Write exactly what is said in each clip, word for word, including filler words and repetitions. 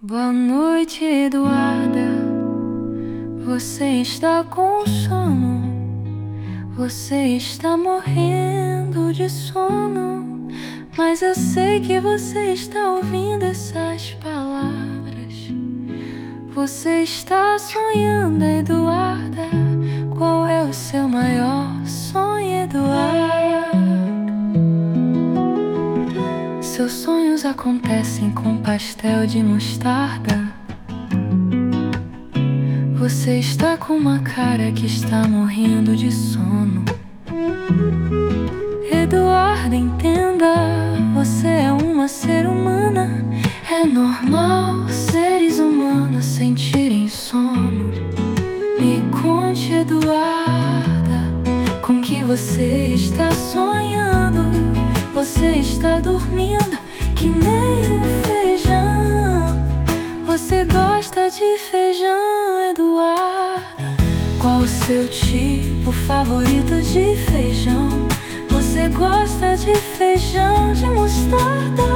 Boa noite, Eduarda. Você está com sono, você está morrendo de sono, mas eu sei que você está ouvindo essas palavras. Você está sonhando, Eduarda. Qual é o seu maior sonho, Eduarda? Seus sonhos acontecem com pastel de mostarda. Você está com uma cara que está morrendo de sono. Eduarda, entenda, você é uma ser humana. É normal seres humanos sentirem sono. Me conte, Eduarda, com que você está sonhando. Você está dormindo que nem um feijão. Você gosta de feijão, Eduarda? Qual o seu tipo favorito de feijão? Você gosta de feijão de mostarda?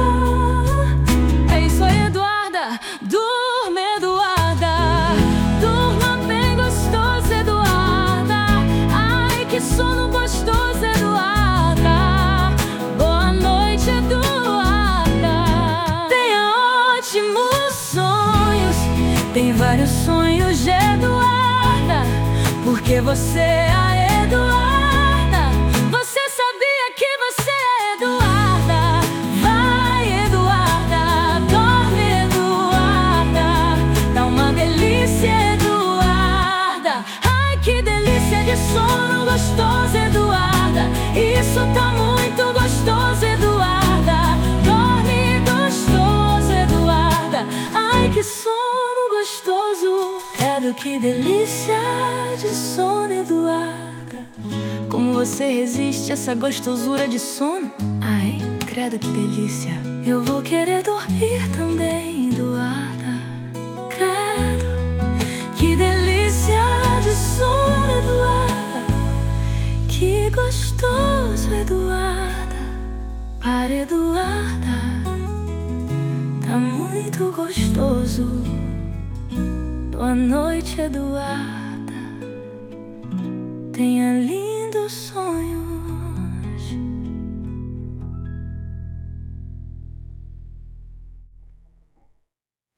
É isso aí, Eduarda. Durma, Eduarda. Durma bem gostoso, Eduarda. Ai, que sono gostoso, Eduarda. Boa noite, Eduarda. Tenha ótimos sonhos. Tem vários sonhos de Eduarda, porque você é a Eduarda. Você sabia que você é Eduarda? Vai, Eduarda, dorme, Eduarda. Tá uma delícia, Eduarda. Ai, que delícia de sono gostoso, Eduarda. Isso tá muito gostoso, Eduarda. Dorme gostoso, Eduarda. Ai, que sono gostoso. Credo, que delícia de sono, Eduarda. Como você resiste a essa gostosura de sono? Ai, credo, que delícia. Eu vou querer dormir também, Eduarda. Credo, que delícia de sono, Eduarda. Que gostoso, Eduarda. Para, Eduarda, tá muito gostoso. Boa noite, Eduarda. Tenha lindos sonhos.